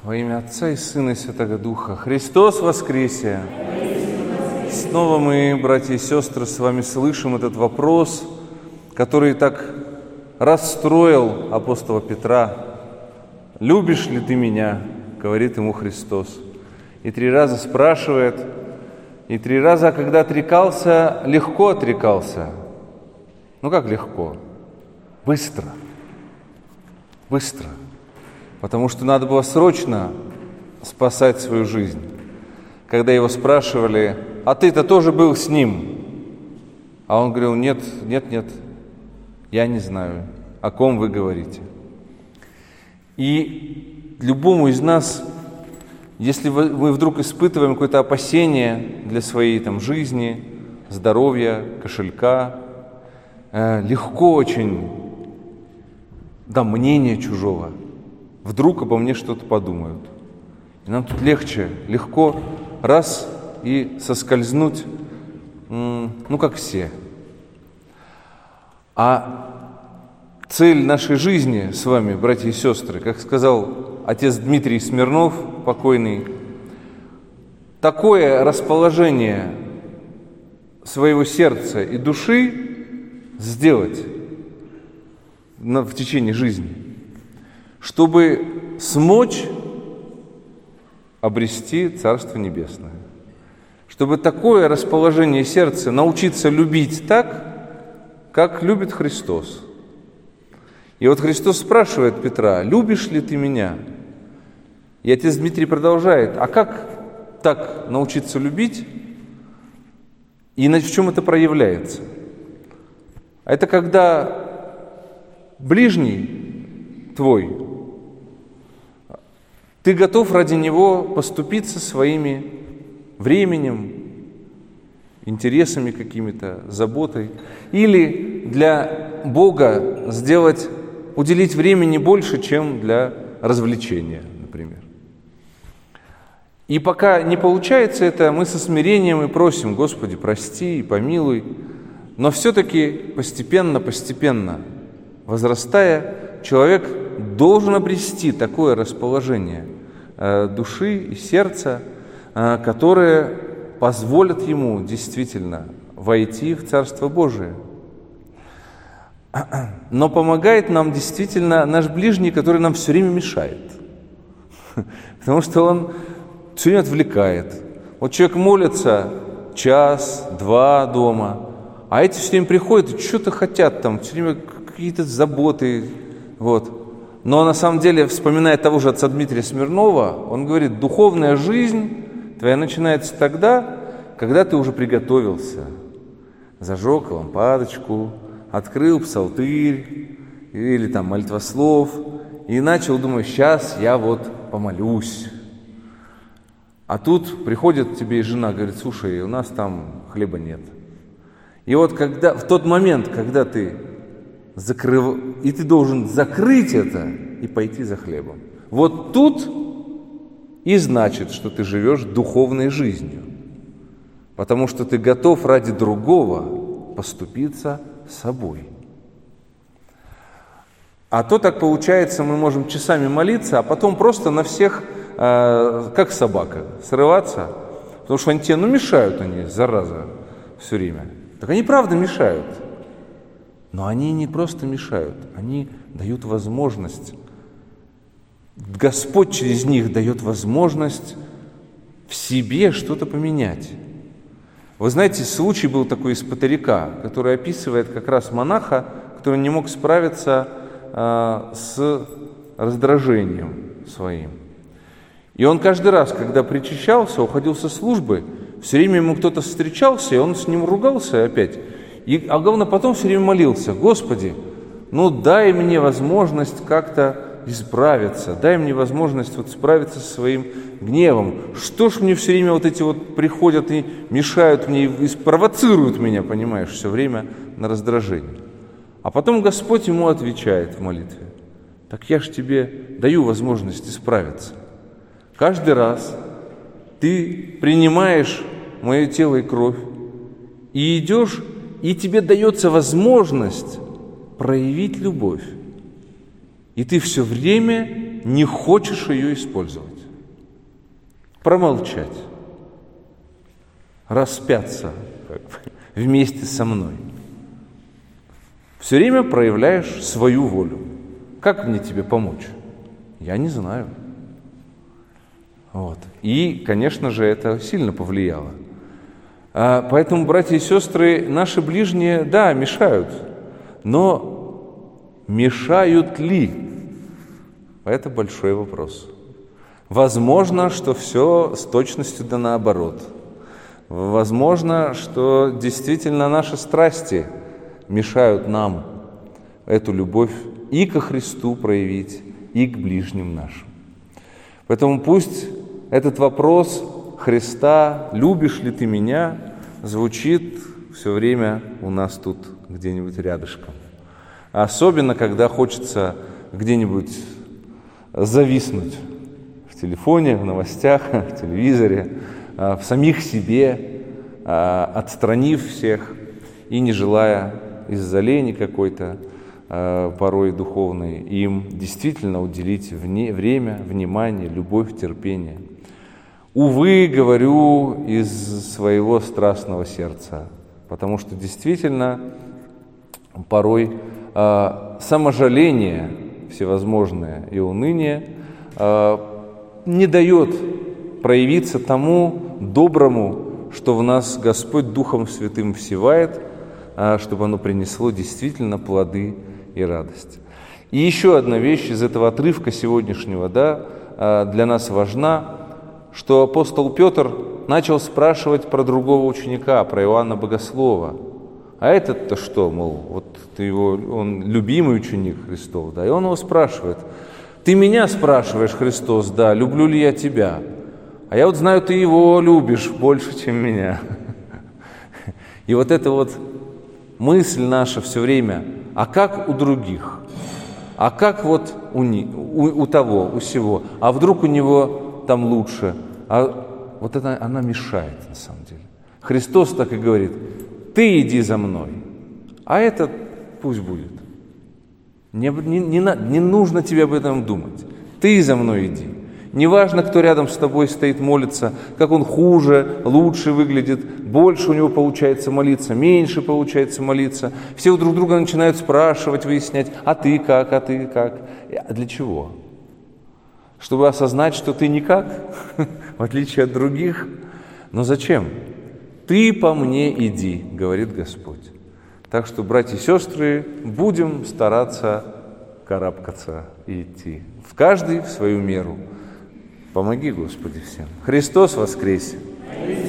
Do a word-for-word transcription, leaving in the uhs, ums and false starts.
Во имя Отца и Сына и Святого Духа. Христос воскресе! Снова мы, братья и сестры, с вами слышим этот вопрос, который так расстроил апостола Петра. «Любишь ли ты меня?» — говорит ему Христос. И три раза спрашивает, и три раза, когда отрекался, легко отрекался. Ну как легко? Быстро. Быстро. Потому что надо было срочно спасать свою жизнь. Когда его спрашивали: «А ты-то тоже был с ним?» А он говорил: «Нет, нет, нет, я не знаю, о ком вы говорите». И любому из нас, если мы вдруг испытываем какое-то опасение для своей там, жизни, здоровья, кошелька, э, легко очень, да, мнение чужого. Вдруг обо мне что-то подумают. И нам тут легче, легко раз и соскользнуть, ну, как все. А цель нашей жизни с вами, братья и сестры, как сказал отец Дмитрий Смирнов, покойный, такое расположение своего сердца и души сделать в течение жизни, чтобы смочь обрести Царство Небесное. Чтобы такое расположение сердца научиться любить так, как любит Христос. И вот Христос спрашивает Петра: «Любишь ли ты меня?» И отец Дмитрий продолжает: «А как так научиться любить? И в чем это проявляется?» А это когда ближний твой, ты готов ради него поступиться своими временем, интересами какими-то, заботой, или для Бога сделать, уделить времени больше, чем для развлечения, например. И пока не получается это, мы со смирением и просим: «Господи, прости и помилуй», но все-таки постепенно, постепенно, возрастая, человек должен обрести такое расположение э, души и сердца, э, которое позволит ему действительно войти в Царство Божие. Но помогает нам действительно наш ближний, который нам все время мешает. Потому что он все время отвлекает. Вот человек молится час, два дома, а эти все время приходят и что-то хотят там, все время какие-то заботы, вот. Но на самом деле, вспоминая того же отца Дмитрия Смирнова, он говорит: духовная жизнь твоя начинается тогда, когда ты уже приготовился, зажег лампадочку, открыл псалтырь или там молитвослов и начал думать: сейчас я вот помолюсь. А тут приходит тебе и жена, говорит: слушай, у нас там хлеба нет. И вот когда, в тот момент, когда ты закрыв... и ты должен закрыть это и пойти за хлебом, вот тут и значит, что ты живешь духовной жизнью, потому что ты готов ради другого поступиться собой. А то так получается, мы можем часами молиться, а потом просто на всех, э, как собака, срываться, потому что они тебе, ну, мешают они, зараза, все время. Так они правда мешают. Но они не просто мешают, они дают возможность. Господь через них дает возможность в себе что-то поменять. Вы знаете, случай был такой из Патарика, который описывает как раз монаха, который не мог справиться э, с раздражением своим. И он каждый раз, когда причащался, уходил со службы, все время ему кто-то встречался, и он с ним ругался опять. И, а главное, потом все время молился: «Господи, ну дай мне возможность как-то исправиться, дай мне возможность вот справиться со своим гневом. Что ж мне все время вот эти вот приходят и мешают мне, и спровоцируют меня, понимаешь, все время на раздражение». А потом Господь ему отвечает в молитве: «Так я ж тебе даю возможность исправиться. Каждый раз ты принимаешь мое тело и кровь и идешь, и тебе дается возможность проявить любовь. И ты все время не хочешь ее использовать. Промолчать. Распяться как бы, вместе со мной. Все время проявляешь свою волю. Как мне тебе помочь? Я не знаю. Вот. И, конечно же, это сильно повлияло. А, поэтому, братья и сестры, наши ближние, да, мешают, но мешают ли? Это большой вопрос. Возможно, что все с точностью да наоборот. Возможно, что действительно наши страсти мешают нам эту любовь и ко Христу проявить, и к ближним нашим. Поэтому пусть этот вопрос Христа, любишь ли ты меня, звучит все время у нас тут где-нибудь рядышком. Особенно, когда хочется где-нибудь зависнуть в телефоне, в новостях, в телевизоре, в самих себе, отстранив всех и не желая из-за лени какой-то, порой духовной, им действительно уделить вне, время, внимание, любовь, терпение. Увы, говорю из своего страстного сердца, потому что действительно порой э, саможаление всевозможное и уныние э, не дает проявиться тому доброму, что в нас Господь Духом Святым всевает, э, чтобы оно принесло действительно плоды и радость. И еще одна вещь из этого отрывка сегодняшнего, да, э, для нас важна, что апостол Петр начал спрашивать про другого ученика, про Иоанна Богослова. А этот-то что, мол, вот ты его, он любимый ученик Христов, да, и он его спрашивает: ты меня спрашиваешь, Христос, да, люблю ли я тебя? А я вот знаю, ты его любишь больше, чем меня. И вот эта вот мысль наша все время: а как у других? А как вот у, у, у того, у сего? А вдруг у него там лучше? А вот это она мешает на самом деле. Христос так и говорит: ты иди за мной, а это пусть будет. Не, не, не, не нужно тебе об этом думать. Ты за мной иди. Неважно, кто рядом с тобой стоит, молится, как он хуже, лучше выглядит, больше у него получается молиться, меньше получается молиться. Все друг друга начинают спрашивать, выяснять: а ты как, а ты как? А для чего? Чтобы осознать, что ты никак, в отличие от других. Но зачем? Ты по мне иди, говорит Господь. Так что, братья и сестры, будем стараться карабкаться и идти. В каждый в свою меру. Помоги, Господи, всем. Христос воскресе!